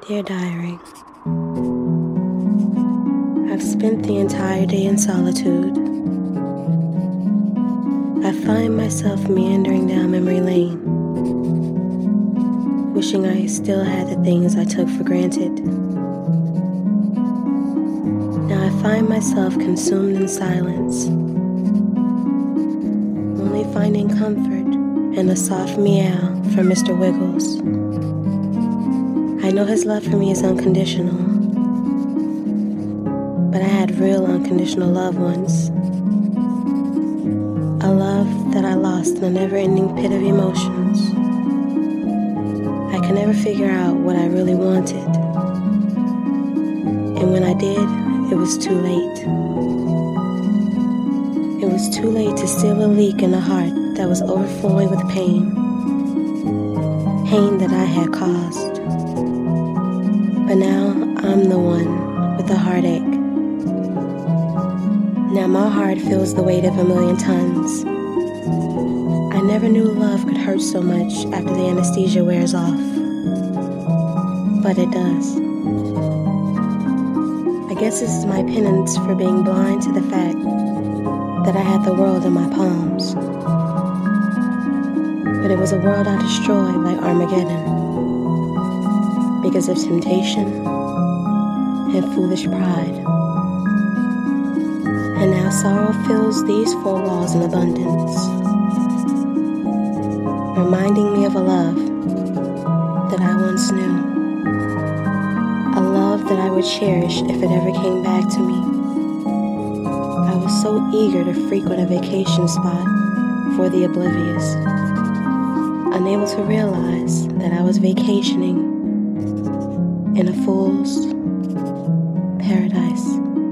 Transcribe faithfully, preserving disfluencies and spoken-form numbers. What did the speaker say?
Dear Diary, I've spent the entire day in solitude. I find myself meandering down memory lane, wishing I still had the things I took for granted. Now I find myself consumed in silence, only finding comfort in a soft meow from Mister Wiggles. I know his love for me is unconditional, but I had real unconditional love once. A love that I lost in a never-ending pit of emotions. I could never figure out what I really wanted. And when I did, it was too late. It was too late to seal a leak in a heart that was overflowing with pain. Pain that I had caused. But now I'm the one with the heartache. Now my heart feels the weight of a million tons. I never knew love could hurt so much after the anesthesia wears off. But it does. I guess this is my penance for being blind to the fact that I had the world in my palms. But it was a world I destroyed like Armageddon. Because of temptation and foolish pride. And now sorrow fills these four walls in abundance, reminding me of a love that I once knew. A love that I would cherish if it ever came back to me. I was so eager to frequent a vacation spot for the oblivious, unable to realize that I was vacationing in a fool's paradise.